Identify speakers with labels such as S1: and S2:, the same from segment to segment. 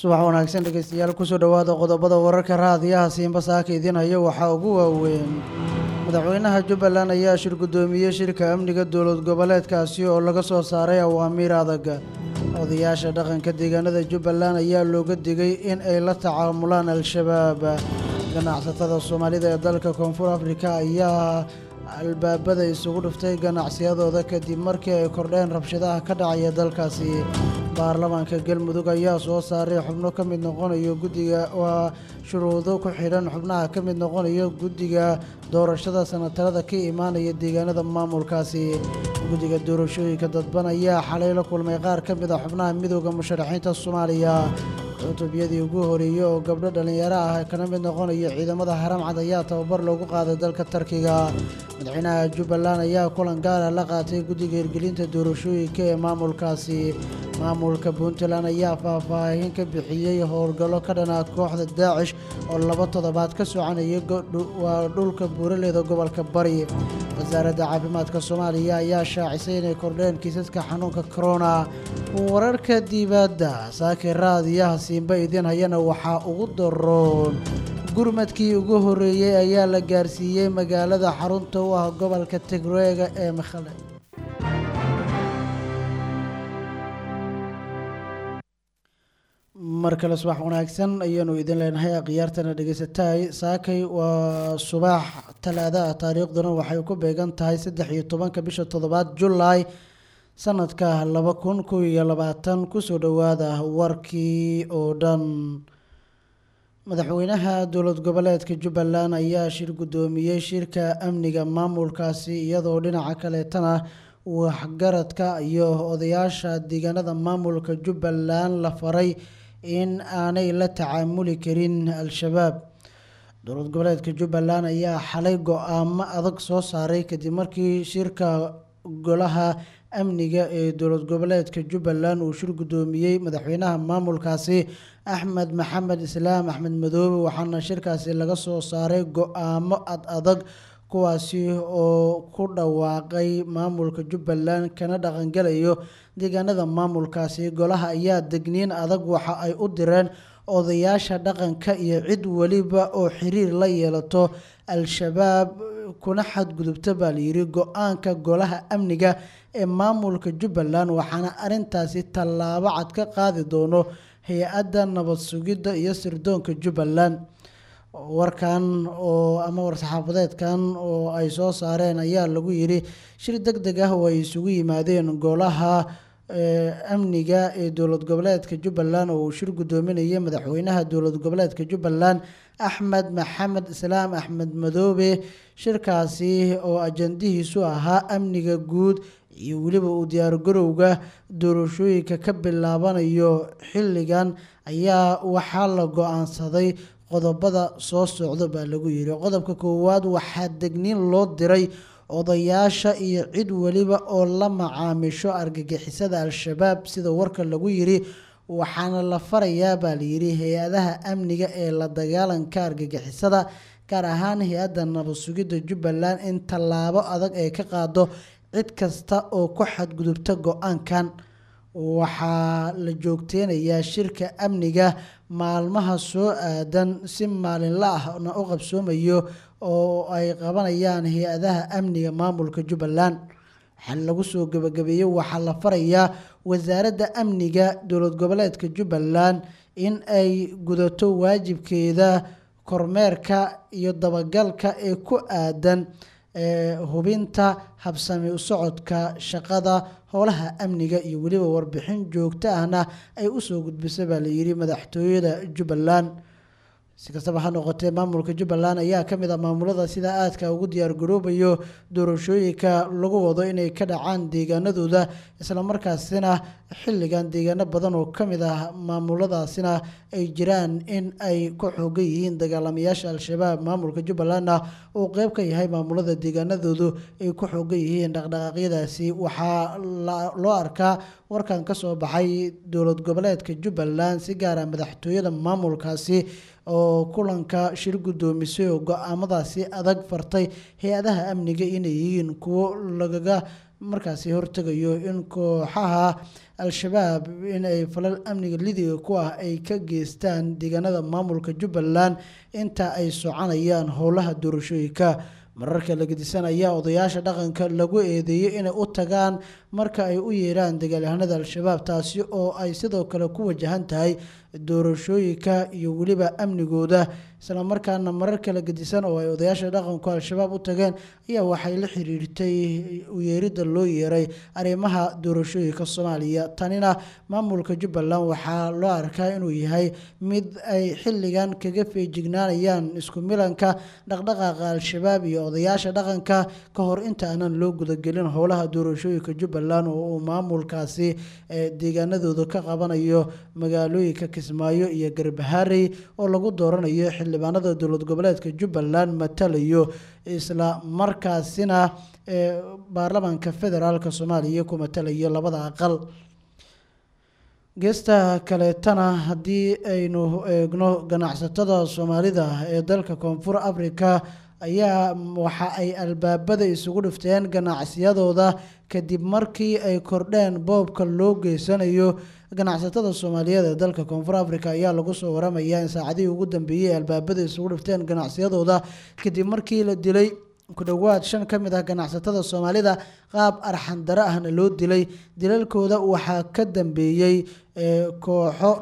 S1: subax wanaagsan dhegeystayaal kusoo dhawaada qodobada wararka raadiyaha Siinba saaka idin hayo waxa ugu waaweyn madaxweynaha Jubbaland ayaa shir gudoomiyay shirka amniga dowlad goboleedkaasi oo laga soo saaray awaamiir adag odayaasha dhaqanka deegaanada Jubbaland ayaa looga digay in ay la tacaamulaan al-shabaab ganacsatada Soomaalida ee dalka Koonfur Afrika ayaa albaabada isugu dhuftay ganacsiyadooda kadib markii ay kordheen rabshadaha ka dhacaya dalkaasi baarlamaanka galmudug ayaa soo saaray xubno ka mid noqonayo guddiga waa shuruudo ku xidhan xubnaha ka mid noqonayo guddiga doorashada sanatarada ka imaanaya deegaanada maamulkaasi guddiga doorashooyinka dadban ayaa xalay la kulmay qaar ka mid ah xubnaha midowda musharaxiinta Soomaaliya cutubiyadii ugu horeeyay oo gabdho dhalinyaro ah kana mid noqonaya ciidamada haramcad ayaa tababar loogu qaaday dalka Turkiga madaxweynaha Jubbaland ayaa kulan gaar ah la qaatay guddiga hirgelinta doorashooyinka ee maamulkaasi maamulka Puntland ayaa faahfaahin ka bixiyay howlgallo ka dhan ah kooxda Daacish oo 2 toddobaad ka soconayay dhulka buuraleyda gobolka Bari wasaaradda caafimaadka Soomaaliya ayaa shaacisay inay kordheen kiisaska xanuunka corona wararka dibadda saaka raadiyaha Siinba idin hayana waxa ugu daroon gurmadkii ugu horeeyay ayaa la gaarsiiyay magaalada xarunta u ah gobolka Tigray ee Mekelle markale subax wanaagsan ayaanu idin leenahay aqyaartana dhageysatay saakay waa subax talaada taariikhduna waxay ku beegan tahay 13 bisha 7 July sanadka 2020 kusoo dhawaada warkii oo dhan madaxweynaha dowlad goboleedka Jubbaland ayaa shir gudoomiyay shirka amniga maamulkaasi iyadoo dhinaca kale tana waxgaradka iyo odayaasha deegaanada maamulka Jubbaland la faray in aanay la tacaamuli karin al-shabaab dowlad goboleedka Jubbaland ayaa xalay go'aamo adag soo saaray kadib markii shirka golaha amniga ee dowlad goboleedka Jubbaland uu shir gudoomiyay madaxweynaha maamulkaasi Axmed Maxamed Islaam Axmed Madoobe waxaana shirkaasi laga soo saaray go'aamo adag kuwaasi oo ku dhawaaqay maamulka Jubbaland kana dhaqangalayo deegaanada maamulkaasi golaha ayaa degniin adag waxa ay u direen odayaasha dhaqanka iyo cid waliba oo xiriir la yeelato al-shabaab kuna xadgudubta baa la yiri go'aanka golaha amniga ee maamulka Jubbaland waxaana arintaasi tallaabo cad ka qaadi doono hay'adda nabad sugidda iyo sirdoonka Jubbaland warkan oo ama war-saxaafadeedkan oo ay soo saareen ayaa lagu yiri shir degdeg ah oo ay isugu yimaadeen golaha amniga ee dowlad goboleedka Jubbaland oo uu shir gudoominayay madaxweynaha dowlad goboleedka Jubbaland Axmed Maxamed Islaam Axmed Madoobe shirkaasi oo ajandihiisu ahaa amniga guud iyo waliba u diyaar garowga doorashooyinka ka bilaabanayo xilligan ayaa waxa la go'aansaday qodobada soo socda baa lagu yiri qodobka koowaad waxaa degniin loo diray odayaasha iyo cid waliba oo la macaamisho argagixisada al-shabaab sida warka lagu yiri waxaana la farayaa baa la yiri hay'adaha amniga ee la dagaalanka argagixisada gaar ahaan hay'adda nabad sugidda Jubbaland in tallaabo adag ay ka qaado cid kasta oo ku xadgudubta go'aankan waxaa la joogteenayaa shirka amniga maalmaha soo aadan si maalinle ahna u qabsoomayo oo ay qabanayaan hay'adaha amniga maamulka Jubbaland waxaa lagu soo gabagabeeyay waxaa la farayaa wasaaradda amniga dowlad goboleedka Jubbaland in ay gudato waajibkeeda kormeerka iyo dabagalka ee ku aadan hubinta habsami u socodka shaqada howlaha amniga iyo waliba warbixin joogto ahna ay u soo gudbisay baa la yiri madaxtooyada Jubbaland si kastaba ha noqotee maamulka Jubbaland ayaa ka mid ah maamulada sida aadka ugu diyaar garoobayo doorashooyinka lagu wado inay ka dhacaan deegaanadooda isla markaasina xilligan deegaano badan oo ka mid ah maamuladaasina ay jiraan in ay ku xoogan yihiin dagaalamayaasha al-shabaab maamulka Jubbaland oo qayb ka yahay maamulada deegaanadoodu ay ku xoogan yihiin dhaqdhaqaaqyadaasi waxaa loo arkaa warkan ka soo baxay dowlad goboleedka Jubbaland si gaar ah madaxtooyada maamulkaasi oo kulanka shir gudoomisay oo go'aamadaasi adag fartay hay'adaha amniga inay yihiin kuwo lagaga markaasi hortegayo in kooxaha al-shabaab in ay falal amniga lidiga ku ah ay ka geystaan deegaanada maamulka Jubbaland inta ay soconayaan howlaha doorashooyinka. mararka la gedisanaya odayaasha dhaqanka lagu eedeeyay inay u tagaan marka ay u yeeraan dagaalyahanada al-shabaab, taasi oo ay sidoo kale ku wajahan tahay doorashooyinka iyo weliba amnigooda. isla markaana mararka la gedisan oo ay odayaasha dhaqanku al-shabaab u tageen ayaa waxay la xiriirtay u yeerida loo yeeray arrimaha doorashooyinka Soomaaliya. tanina maamulka Jubbaland waxaa loo arkaa inuu yahay mid ay xilligan kaga feejignaanayaan isku milanka dhaqdhaqaaqa al-shabaab iyo odayaasha dhaqanka ka hor inta aanan loo gudagelin howlaha doorashooyinka Jubbaland oo uu maamulkaasi deegaanadooda ka qabanayo magaalooyinka Kismaayo iyo Garbaharey oo lagu dooranayo xildhibaanada dowlad goboleedka Jubbaland matalayo, isla markaasina baarlamaanka federaalka Soomaaliya ku matalayo labada aqal. geesta kaleetana haddii aynu eegno ganacsatada Soomaalida ee dalka Koonfur Afrika ayaa waxa ay albaabada isugu dhifteen ganacsiyadooda kadib markii ay kordheen boobka loo geysanayo ganacsatada Soomaaliyeed ee dalka Koonfur Afrika. ayaa lagu soo waramayaa in saacadihii ugu dambeeyay albaabada isugu dhifteen ganacsiyadooda kadib markii la dilay ku dhawaad 5 ka mid ah ganacsatada Soomaalida qaab arxan dara ahna loo dilay. dilalkooda waxaa ka dambeeyay kooxo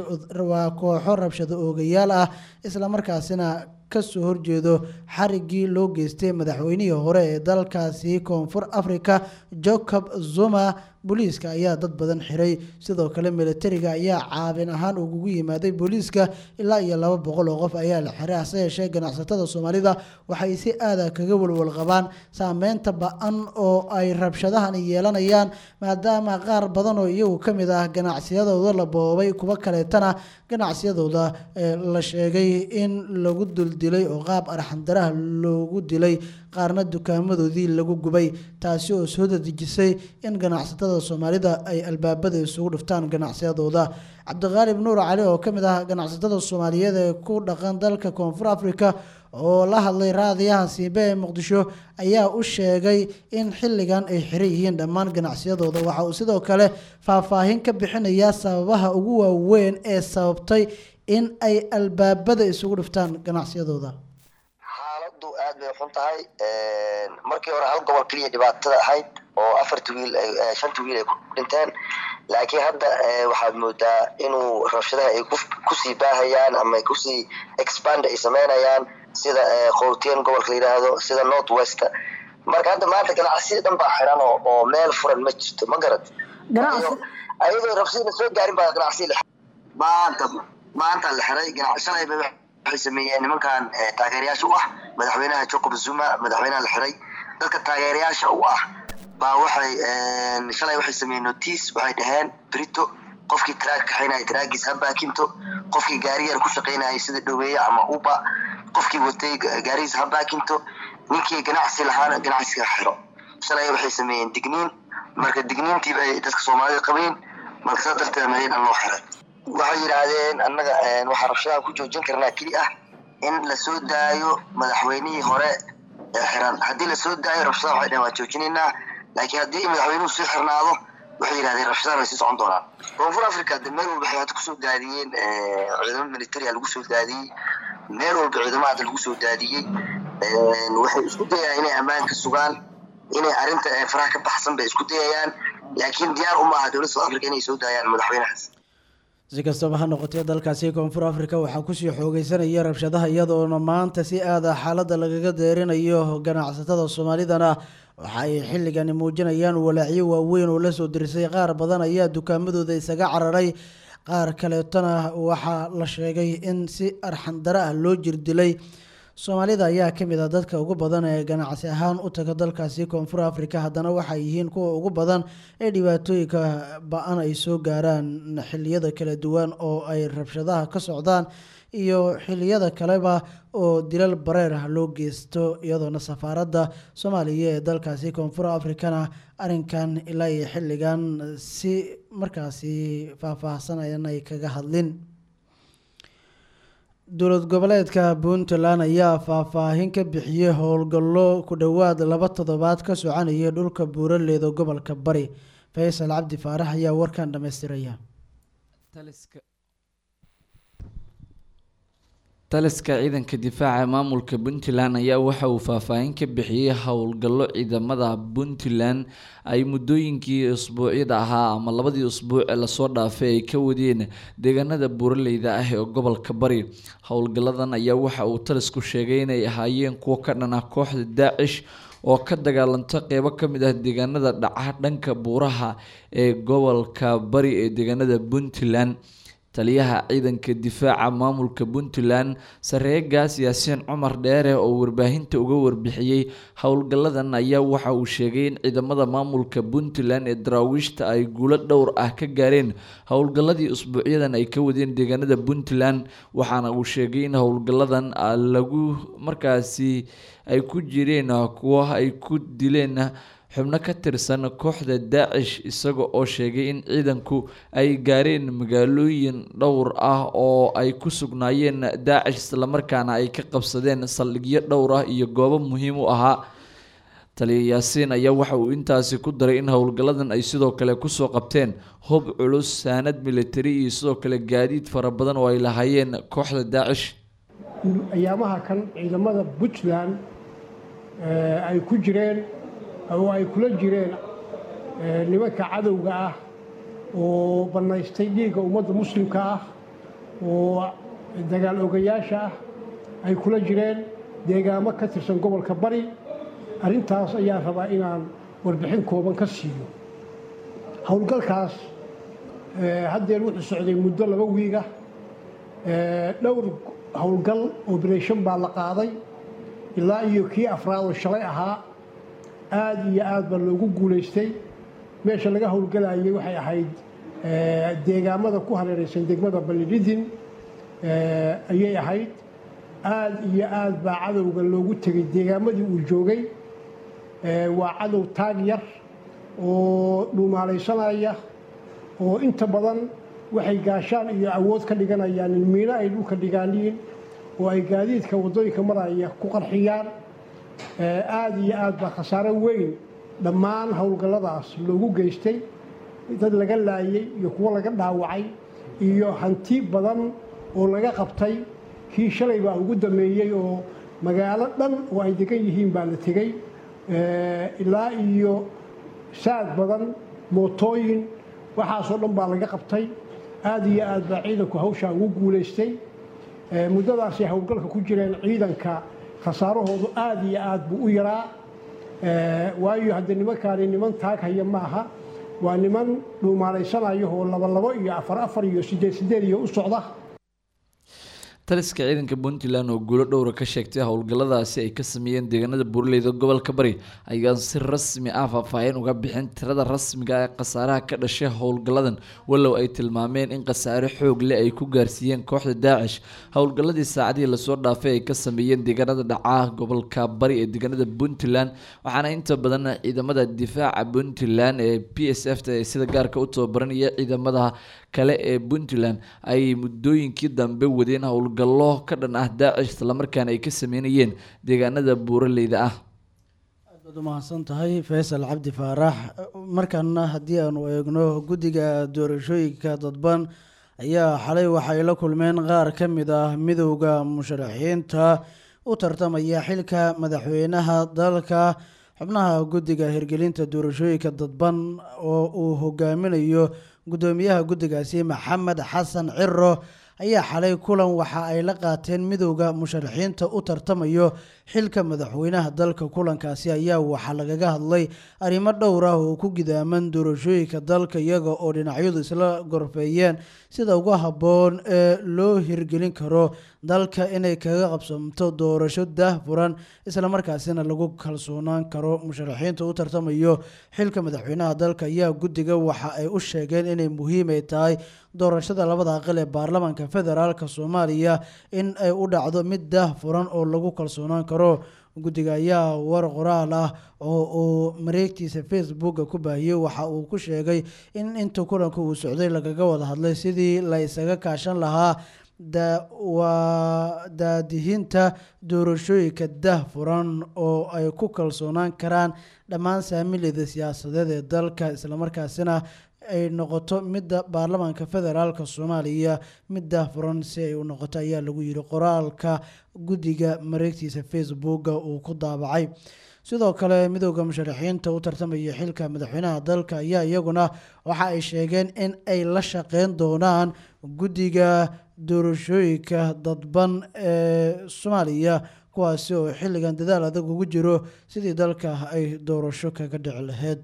S1: rabshado oogayaal ah, isla markaasina kasoo horjeedo xarigii loo geystay madaxweynihii hore ee dalkaasi Koonfur Afrika Jacob Zuma. booliiska ayaa dad badan xiray, sidoo kale militariga ayaa caabin ahaan ugu yimaaday booliiska ilaa iyo 200 oo qof ayaa la xiray. hase yeeshee ganacsatada Soomaalida waxay si aad ah kaga walwal qabaan saameynta ba'an oo ay rabshadahan yeelanayaan, maadaama qaar badan oo iyagu ka mid ah ganacsiyadooda la boobay, kuwa kaleetana ganacsiyadooda la sheegay in lagu duldilay oo qaab arxan daraha loogu dilay, qaarna dukaamadoodii lagu gubay, taasi oo soo dadejisay in ganacsatada Soomaalida ay albaabada isugu dhiftaan ganacsiyadooda. Cabdiqaalib Nuur Cali oo ka mid ah ganacsatada Soomaaliyeed ee ku dhaqan dalka Koonfur Afrika oo la hadlay raadiyaha Siibe ee Muqdisho ayaa u sheegay in xilligan ay xiran yihiin dhammaan ganacsiyadooda. waxa uu sidoo kale faahfaahin ka bixinayaa sababaha ugu waaweyn ee sababtay in ay albaabada isugu dhiftaan ganacsiyadooda.
S2: xaaladdu aad bay xun tahay. markii hore hal gobol kaliya dhibaatada ahayd oo 4 wiil 5 wiil ay ku dhinteen, laakiin hadda waxaad moodaa inuu rabshadaha ay ku sii baahayaan ama ku sii expand ay sameynayaan sida Gauteng gobolka la yiraahdo, sida North West. marka hadda maanta ganacsiga dhan baa xiran oo meel furan ma jirto, ma garad ayadoo rabshada soo gaarin baa ganacsiga maanta la xiray. ganacsiga waxay sameeyeen nimankan taageerayaasha u ah madaxweynaha Jacob Zuma, madaxweynaha la xiray. dadka taageerayaasha u ah baa waxay sameeyeen notice, waxay dhaheen Brito qofkii track kaxaynaya trackiis ha baakinto, qofkii gaariga ku shaqeynaya sida dhaweeye ama Uber qofkii watay gaarigiis ha baakinto, ninkii ganacsi lahaana ganacsiga xiro. shalay waxay sameeyeen digniin, marka digniintii ay dadka Soomaalida qabeen, marka darteed mareen loo xiray. waxay yiraahdeen annaga waxa rabshadaha ku joojin karnaa kaliya ah in la soo daayo madaxweynihii hore ee xiran. haddii la soo daayo rabshadaha waxay dhawaa joojinaynaa, laakiin haddii madaxweynuhu sii xirnaado waxay yiraahdeen rabshadaha way sii socon doonaan. Koonfur Afrika meel walba waxay ku soo daadiyeen ciidamada military lagu soo daadiyay, meel walba ciidamada lagu soo daadiyay. waxay isku dayayaan inay ammaanka sugaan, inay arinta faraha ka baxsan bay isku dayayaan, laakiin diyaar uma aha dowladda South Africa inay soo daayaan madaxweynahaas.
S1: si kastaba ha noqotee dalkaasi Koonfur Afrika waxaa kusii xoogeysanaya rabshadaha, iyadoona maanta si aad ah xaaladda lagaga deerinayo ganacsatada Soomaalidana waxa ay xilligan muujinayaan walaacyo waaweyn oo la soo dirsay. qaar badan ayaa dukaamadooda isaga cararay, qaar kaleetana waxaa la sheegay in si arxan dara ah loo jirdilay. Soomaalida ayaa ka mid ah dadka ugu badan ee ganacsi ahaan u taga dalkaasi Koonfur Afrika, haddana waxay yihiin kuwa ugu badan ee dhibaatooyinka ba'an ay soo gaaraan xilliyada kala duwan oo ay rabshadaha ka socdaan iyo xilliyada kaleba oo dilal bareer ah loo geysto, iyadoona safaaradda Soomaaliya ee dalkaasi Koonfur Afrikana arrinkan ilaa iyo xilligan si markaasi faahfaahsan ay kaga hadlin. dowlad goboleedka Puntland ayaa faahfaahin ka bixiyay howlgallo ku dhowaad 2 toddobaad ka soconaya dhulka buuraleyda gobolka Bari. Faysal Cabdi Faarax ayaa warkan dhameystiraya.
S3: taliska ciidanka difaaca maamulka Puntland ayaa waxa uu faahfaahin ka bixiyay howlgallo ciidamada Puntland ay muddooyinkii usbuucyada ahaa ama 2 usbuuc ee la soo dhaafay ay ka wadeen deegaanada buuraleyda ah ee gobolka Bari. Howlgalladan ayaa waxa uu talisku sheegay inay ahaayeen kuwo ka dhan ah kooxda Daacish oo ka dagaalanta qeybo ka mid ah deegaanada dhaca dhanka buuraha ee gobolka Bari ee deegaanada Puntland. taliyaha ciidanka difaaca maamulka Puntland Sareegaas Yaasiin Cumar Dheere oo warbaahinta uga warbixiyay howlgalladan ayaa waxa uu sheegay in ciidamada maamulka Puntland ee daraawiishta ay guulo dhowr ah ka gaareen howlgalladii usbuucyadan ay ka wadeen deegaanada Puntland, waxaana uu sheegay in howlgalladan lagu markaasi ay ku jireen kuwa ay ku dileen xubno ka tirsan kooxda Daacish, isaga oo sheegay in ciidanku ay gaareen magaalooyin dhowr ah oo ay ku sugnaayeen Daacish isla markaana ay ka qabsadeen saldhigyo dhowr ah iyo goobo muhiim u ahaa. Taliya Yaasiin ayaa waxa uu intaasi ku daray in howlgalladan ay sidoo kale ku soo qabteen hub culus, saanad military iyo sidoo kale gaadiid fara badan oo ay lahaayeen kooxda Daacish.
S4: ayaamaha kan ciidamada Puntland ay ku jireen oo ay kula jireen nimanka cadowga ah oo banaystay dhiigga ummadda muslimka ah oo dagaal ogayaasha ah ay kula jireen deegaamo ka tirsan gobolka Bari. arrintaas ayaa rabaa inaan warbixin kooban ka siiyo. howlgalkaas haddeer wuxuu socday muddo 2 wiig ah. dhowr howlgal operation baa la qaaday ilaa iyo kii afraad oo shalay ahaa. aad iyo aad baa loogu guulaystay. meesha laga howlgalayay waxay ahayd deegaamada ku hareeraysan degmada Balidin ayay ahayd. aad iyo aad baa cadowga loogu tegay deegaamadii uu joogay. waa cadow taag yar oo dhuumaalaysanaya oo inta badan waxay gaashaan iyo awood ka dhiganayaan in miino ay dhulka dhigaaniin oo ay gaadiidka wadooyinka maraya ku qarxiyaan. aad iyo aad baa khasaaro weyn dhammaan howlgalladaas loogu geystay. dad laga laayay iyo kuwo laga dhaawacay iyo hanti badan oo laga qabtay. kii shalay baa ugu dameeyay oo magaalo dhan oo ay degan yihiin baa la tegay. ilaa iyo saad badan, mootooyin, waxaasoo dhan baa laga qabtay. aad iyo aad baa ciidanku hawshaa ugu guulaystay. muddadaasay howlgalka ku jireen ciidanka khasaarahoodu aad iyo aad buu u yaraa. waayo haddii nimankaani niman taag haya maaha, waa niman dhuumaalaysanaya oo 2 iyo 4 iyo 8 iyo u socda.
S3: taliska ciidanka Puntland oo guulo dhowr ka sheegtay howlgalladaasi ay ka sameeyeen deegaanada buuraleyda gobolka Bari ayaa si rasmi ah faahfaahin uga bixin tirada rasmiga ah ee khasaaraha ka dhashay howlgalladan, walow ay tilmaameen in khasaare xoog leh ay ku gaarsiiyeen kooxda Daacish. howlgalladii saacadii la soo dhaafay ay ka sameeyeen deegaanada dhaca gobolka Bari ee deegaanada Puntland, waxaana inta badan ciidamada difaaca Puntland ee PSF sida gaarka u tababaranaya ciidamada kale ee Puntland ay muddooyinkii dambe wadeen howlgallo ka dhan ah Daacish isla markaana ay ka sameynayeen deegaanada buuraleyda ah.
S1: aad u mahadsan tahay Faysal Cabdi Faarax. markaana haddii aanu eegno guddiga doorashooyinka dadban ayaa xalay waxay la kulmeen qaar ka mid ah midowda musharaxiinta u tartamaya xilka madaxweynaha dalka. xubnaha guddiga hirgelinta doorashooyinka dadban oo uu hogaaminayo gudoomiyaha guddigaasi Maxamed Xasan Ciro ayaa xalay kulan waxa ay la qaateen midowda musharaxiinta u tartamayo xilka madaxweynaha dalka. kulankaasi ayaa waxaa lagaga hadlay arrimo dhowr ah oo ku gidaaman doorashooyinka dalka, iyaga oo dhinacyadu isla gorfeeyeen sida ugu habboon ee loo hirgelin karo dalka inay kaga qabsanto doorasho daahfuran isla markaasina lagu kalsoonaan karo. musharaxiinta u tartamayo xilka madaxweynaha dalka ayaa guddiga waxa ay u sheegeen inay muhiim ay tahay doorashada 2 aqal ee baarlamaanka federaalka Soomaaliya in ay u dhacdo mid daahfuran oo lagu kalsoonaan karo. guddiga ayaa war qoraal ah oo uu mareegtiisa Facebook ku baahiyay waxa uu ku sheegay in inta kulanka uu socday lagaga wada hadlay sidii la isaga kaashan lahaa waa daadihinta doorashooyinka daahfuran oo ay ku kalsoonaan karaan dhammaan saamilada siyaasadeed ee dalka islamarkaasina ay noqoto midda baarlamaanka federaalka soomaaliya mid daahfuran si ay u noqoto ayaa lagu yiri qoraalka guddiga mareegtiisa facebooka uu ku daabacay. sidoo kale midowda musharaxiinta u tartamaya xilka madaxweynaha dalka ayaa iyaguna waxa ay sheegeen in ay la shaqeyn doonaan guddiga doorashooyinka dadban ee Soomaaliya kuwaasi oo xilligan dadaal adag ugu jiro sidii dalka ay doorasho kaga dhici lahayd.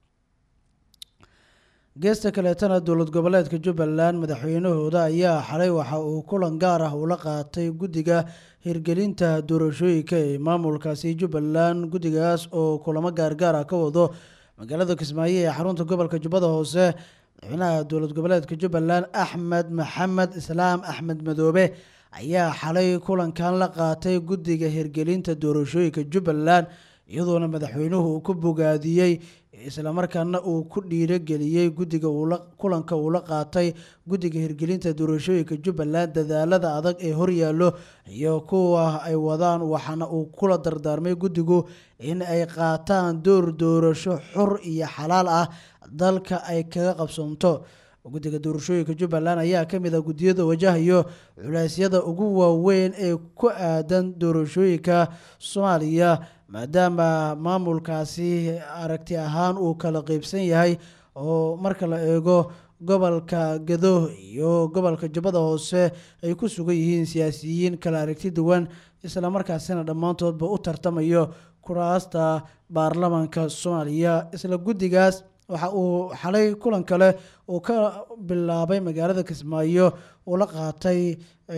S1: geesta kaleetana dowlad goboleedka Jubbaland madaxweynahooda ayaa xalay waxa uu kulan gaar ah ula qaatay guddiga hirgelinta doorashooyinka ee maamulkaasi Jubbaland. guddigaas oo kulamo gaargaar ah ka wado magaalada Kismaayo ee xarunta gobolka Jubbada Hoose. madaxweynaha dowlad goboleedka Jubbaland Axmed Maxamed Islaam Axmed Madoobe ayaa xalay kulankan la qaatay guddiga hirgelinta doorashooyinka Jubbaland iyadoona madaxweynuhu ku bogaadiyey isla markaana uu ku dhiirigeliyey guddiga kulanka uu la qaatay guddiga hirgelinta doorashooyinka Jubbaland dadaalada adag ee horyaalo iyo kuwa ay wadaan waxaana uu kula dardaarmay guddigu in ay qaataan doorasho xor iyo xalaal ah dalka ay kaga qabsoonto. guddiga doorashooyinka Jubbaland ayaa ka mid ah guddiyada wajahayo culeysyada ugu waaweyn ee ku aadan doorashooyinka Soomaaliya maadaama maamulkaasi aragti ahaan uu kala qaybsan yahay oo marka la eego gobolka Gedo iyo gobolka Jubbada Hoose ay ku sugan yihiin siyaasiyiin kala aragti duwan isla markaasina dhammaantoodba u tartamayo kuraasta baarlamaanka Soomaaliya. isla guddigaas waxa uu xalay kulan kale uu ka bilaabay magaalada Kismaayo oo la qaatay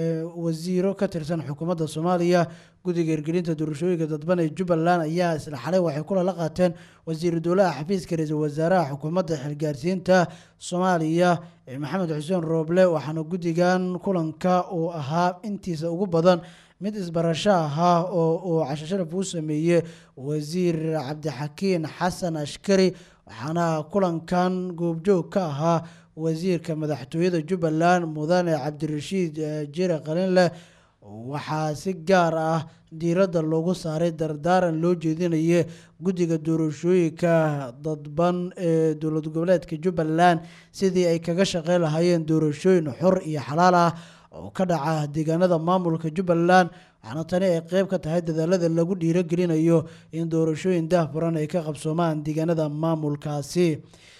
S1: wasiiro ka tirsan xukuumadda Soomaaliya. guddiga hirgelinta doorashooyinka dadban ee Jubbaland ayaa isla xalay waxay kula la qaateen wasiir dowlaha xafiiska ra'iisul wasaaraha xukuumadda xilgaarsiinta Soomaaliya Maxamed Xuseen Rooble. waxaana guddigan kulanka uu ahaa intiisa ugu badan mid isbarasho ahaa oo uu casho sharaf u sameeyey wasiir Cabdixakiin Xasan Ashkari waxaana kulankan goobjoog ka ahaa wasiirka madaxtooyada Jubbaland mudane Cabdirashiid Jire Qalinle. waxaa si gaar ah diiradda loogu saaray dardaaran loo jeedinayay guddiga doorashooyinka dadban ee dowlad goboleedka Jubbaland sidii ay kaga shaqeyn lahaayeen doorashooyin xor iyo xalaal ah oo ka dhaca deegaanada maamulka Jubbaland. waxaana tani ay qayb ka tahay dadaalada lagu dhiirigelinayo in doorashooyin daahfuran ay ka qabsoomaan deegaanada maamulkaasi.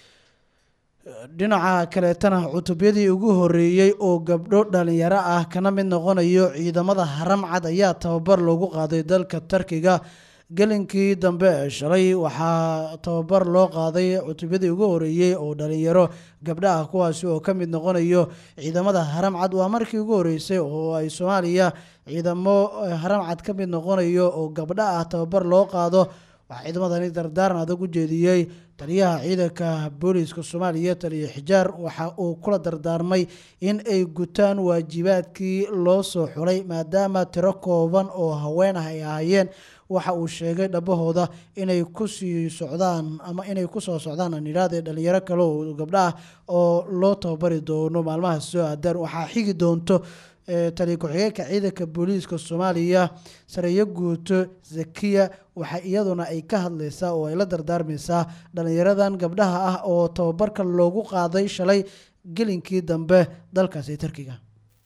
S1: dhinaca kaleetana cutubyadii ugu horeeyey oo gabdho dhalinyaro ah kana mid noqonayo ciidamada haramcad ayaa tababar loogu qaaday dalka Turkiga. gelinkii dambe shalay waxaa tababar loo qaaday cutubyadii ugu horeeyey oo dhalinyaro gabdho ah kuwaasi oo ka mid noqonayo ciidamada haramcad. waa markii ugu horeysay oo ay Soomaaliya ciidamo haramcad ka mid noqonayo oo gabdho ah tababar loo qaado. waxaa ciidamadani dardaaran adag u jeediyey taliyaha ciidanka booliiska Soomaaliya taliye Xijaar. waxa uu kula dardaarmay in ay gutaan waajibaadkii loo soo xulay maadaama tiro kooban oo haween ah ay ahaayeen. waxa uu sheegay dhabahooda inay ku sii socdaan ama inay ku soo socdaan aniraade dhalinyaro kale oo gabdho ah oo loo tababari doono maalmaha soo aadan. waxaa xigi doonto taliye ku-xigeenka ciidanka booliiska Soomaaliya Sareeyo Guuto Zakiya. waxa iyaduna ay ka hadlaysaa oo ay la dardaarmaysaa dhalinyaradan gabdhaha ah oo tababarka loogu qaaday shalay gelinkii dambe dalkaasi Turkiga.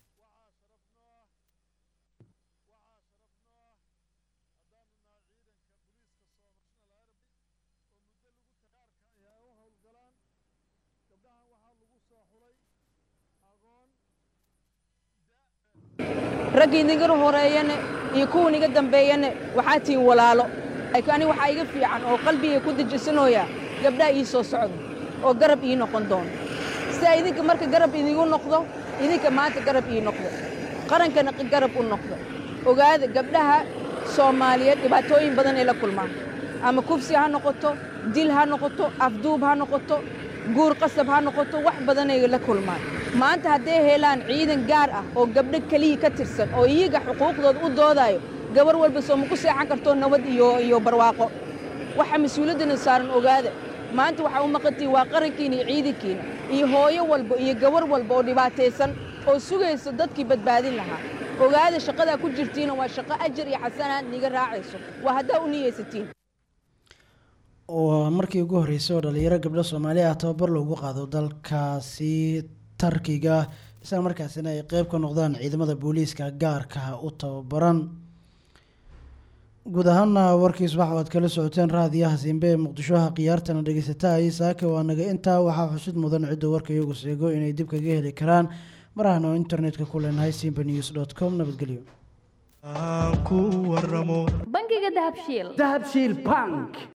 S5: raggii niga horeeyana iyo kuwa niga dambeeyana waxaa tiin walaalo laakiin waxa iga fiican oo qalbiga ku dejisanoya gabdhaha ii soo socdo oo garab ii noqon doon si idinka marka garab idigu noqdo idinka maanta garab ii noqdo qarankana garab u noqdo. ogaada gabdhaha Soomaaliyeed dhibaatooyin badan ay la kulmaan ama kufsi ha noqoto dil ha noqoto afduub ha noqoto guur qasab ha noqoto wax badan ay la kulmaan. maanta hadday helaan ciidan gaar ah oo gabdho kaliya ka tirsan oo iyaga xuquuqdooda u doodayo gabar walba soo ku seexan karto nabad iyo barwaaqo. waxa mas'uuliyadna saaran ogaada maanta waxa u maqantay waa qarankiina iyo ciidankiina iyo hooyo walba iyo gabar walba oo dhibaataysan oo sugayso dadkii badbaadin lahaa ogaada shaqada ku jirtiina waa shaqo ajar iyo xasanaad niga raacayso waa haddaa u niyeysatiin
S1: oo markii ugu horeysay oo dhalinyaro gabdho Soomaali ah tababar loogu qaado dalkaasi Turkiga isla markaasina ay qayb ka noqdaan ciidamada booliiska gaarka u tababaran guud ahaan warkiis waxa aad kala socoteen raadiyaha Simbe Muqdisho qiyaartana dhageysatay saaka waa naga inta waxa xusid mudan cid warka iyagu sheego inay dib kaga heli karaan marahna internetka ku leenahay simbenews.com nabadgelyo
S6: bangiga dahabshiil bank